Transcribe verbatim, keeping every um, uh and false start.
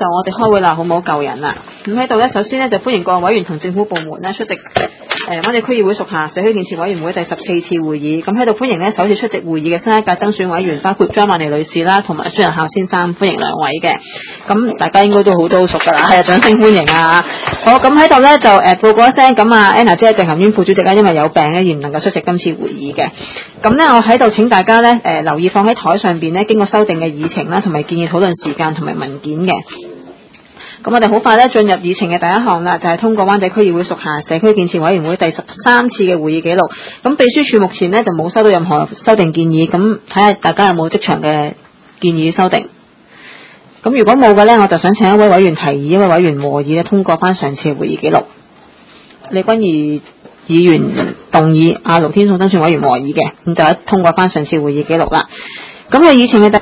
就我哋開會啦，好唔好救人啦？咁喺度咧，首先咧就歡迎各位委員同政府部門咧出席誒灣仔區議會屬下社區建設委員會第十四次會議。咁喺度歡迎咧首次出席會議嘅新一屆增選委員，包括張曼妮女士啦，同埋孫仁孝先生，歡迎兩位嘅。咁大家應該都好都好熟㗎啦，係啊，掌聲歡迎啊！好，咁喺度咧就誒、呃、報告一聲，咁啊 Anna 姐係政協副主席啦，因為有病咧而唔能夠出席今次會議嘅。咁咧我喺度請大家咧誒、呃、留意放喺台上邊咧經過修訂嘅議程啦，同埋建議討論時間同埋文件嘅。咁我哋好快咧進入議程嘅第一項啦，就係、是、通過灣仔區議會屬下社區建設委員會第十三次嘅會議記錄。咁秘書處目前咧就冇收到任何修訂建議，咁睇下大家有冇即場嘅建議修訂。咁如果冇嘅咧，我就想請一位委員提議，一位委員和議咧通過翻上次嘅會議記錄。李君儀議員動議阿盧天頌增選委員和議嘅，咁就一通過翻上次會議記錄啦。咁嘅議程嘅第